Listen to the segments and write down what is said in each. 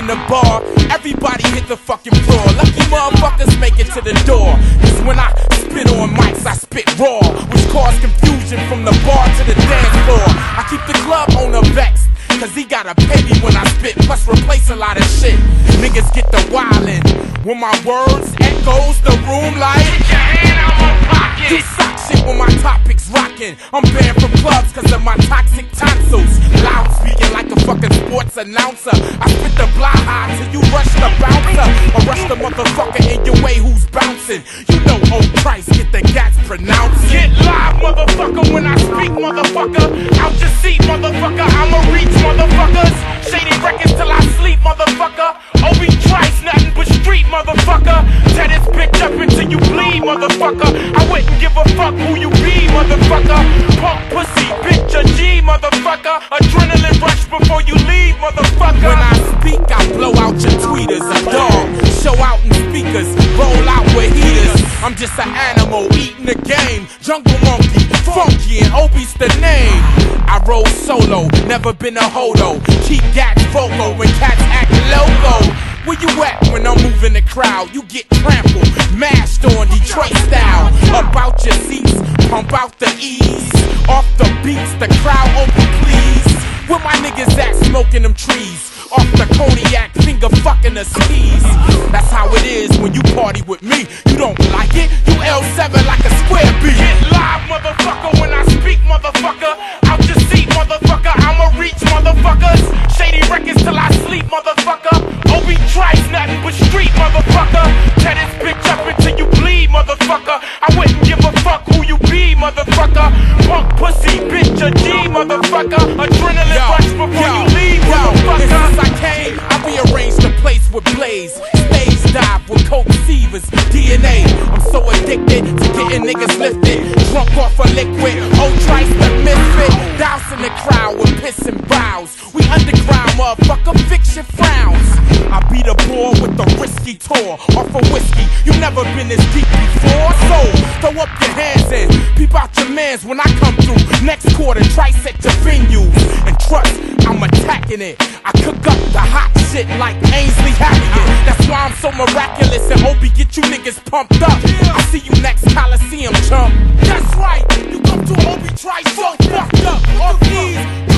the bar, everybody hit the fucking floor. Lucky motherfuckers make it to the door. Cause when I spit on mics, I spit raw, which caused confusion from the bar to the dance floor. I keep the club owner vexed, cause he gotta pay me when I spit, plus replace a lot of shit. Niggas get the wildin' when my words echoes the room like get your hand out my pocket. You suck shit when my topic's rockin'. I'm banned from clubs cause of my toxic tonsils. Loud speaking like a fucking sports announcer. I spit the blah high till you rush the bouncer, or rush the motherfucker in your way who's bouncing. You know old Christ, get the gats pronounced. Get live, motherfucker, when I speak, motherfucker. Out your seat, motherfucker, I'ma reach, motherfuckers. Shady records till I sleep, motherfucker. Obi Trice, nothing but street, motherfucker. Tear this bitch up until you bleed, motherfucker. I wouldn't give a fuck who you be, motherfucker. Punk pussy, bitch, a G, motherfucker. Adrenaline rush before you leave, motherfucker. When I speak, I blow out your tweeters. A dog, show out in speakers, roll out with heaters. I'm just an animal eating the game. Jungle monkey, funky, and Obi's the name. I roll solo, never been a hodo. Keep gats vocal when cats act loco. Where you at when I'm moving the crowd? You get trampled, mashed on Detroit style. Up out your seats, pump out the ease. Off the beats, the crowd open please. Where my niggas at smoking them trees? Off the cognac, finger fucking the skis. That's how it is when you party with me. You don't like it? You L7 like a square B. Get live, motherfucker, when I speak, motherfucker. Out your seat, motherfucker, I'ma reach, motherfuckers. Shady records till I sleep, motherfucker. Obi Trice, nothing but street, motherfucker. Tear this bitch up until you bleed, motherfucker. I wouldn't give a fuck who you be, motherfucker. Punk pussy, bitch, a G, motherfucker. Adrenaline rush before you leave, motherfucker. I came, I rearranged the place with Blaze. Stage dive with coke sievers, DNA. I'm so addicted to getting niggas lifted, drunk off a liquid. Old Trice the misfit, dousing the crowd with piss and brows. We underground, motherfucker, fix your frowns. I beat a boy with the risky tour off of whiskey. You never been this deep before, so throw up your hands and peep out your mans when I come through. Next quarter, Trice at your venues, and trust, I'm attacking it. I cook up the hot shit like Ainsley Harriet. That's why I'm so miraculous, and Obi get you niggas pumped up. I see you next Coliseum, chump. That's right, you come to Obi Trice so fucked up. Off these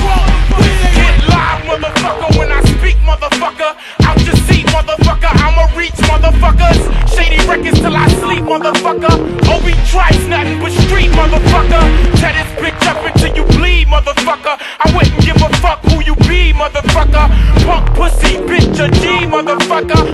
get live, motherfucker, when I speak, motherfucker. Out your seat, motherfucker, I'ma reach, motherfuckers. Shady records till I sleep, motherfucker. Obi Trice, nothing but street, motherfucker. Tear this bitch up until you bleed, motherfucker. I wouldn't give a fuck who you be, motherfucker. Punk pussy, bitch, a G, motherfucker.